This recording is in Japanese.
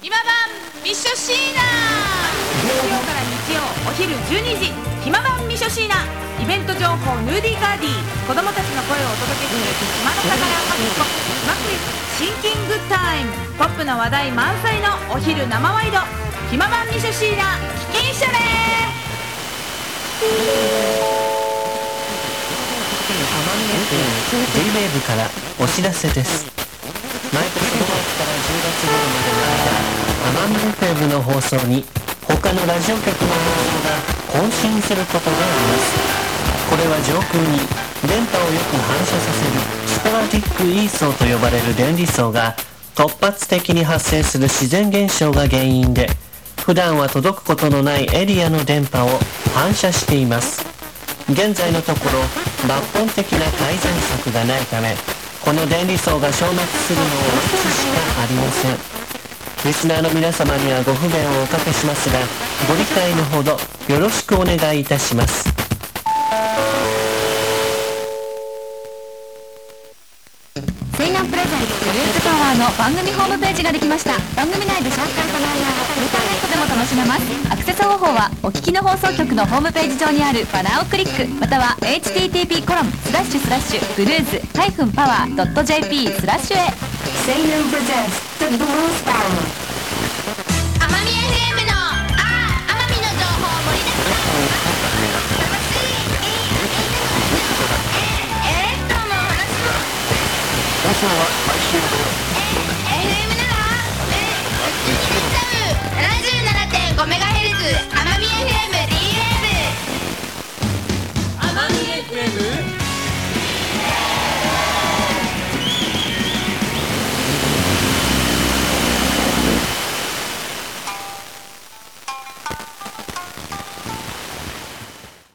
暇版ミッショシーナ。月曜から日曜お昼12時、暇版ミッショシーナ。イベント情報ヌーディーカーディー、子供たちの声をお届けする暇の宝マキコ暇クイズシンキングタイム。ポップな話題満載のお昼生ワイド、暇版ミッショシーナ貴金シャレ。 J-WAVE からお知らせです。毎年5月から10月頃までの間、奄美 FM の放送に他のラジオ局の放送が更新することがあります。これは上空に電波をよく反射させるスポラティックイーソーと呼ばれる電離層が突発的に発生する自然現象が原因で、普段は届くことのないエリアの電波を反射しています。現在のところ抜本的な改善策がないため、この電離層が消滅するのを待つしかありません。リスナーの皆様にはご不便をおかけしますが、ご理解のほどよろしくお願いいたします。 西南プレゼンツグループタワーの番組ホームページができました。番組内でシャッターと内容をインターネットでも楽しめます。アクセス方法はお聞きの放送局のホームページ上にあるバナーをクリック、または http://blues-power.jp/へ。西南プレゼンツ The Blues Power。 奄美 FM の奄美の情報盛りだくさん。楽しいもう話も放送は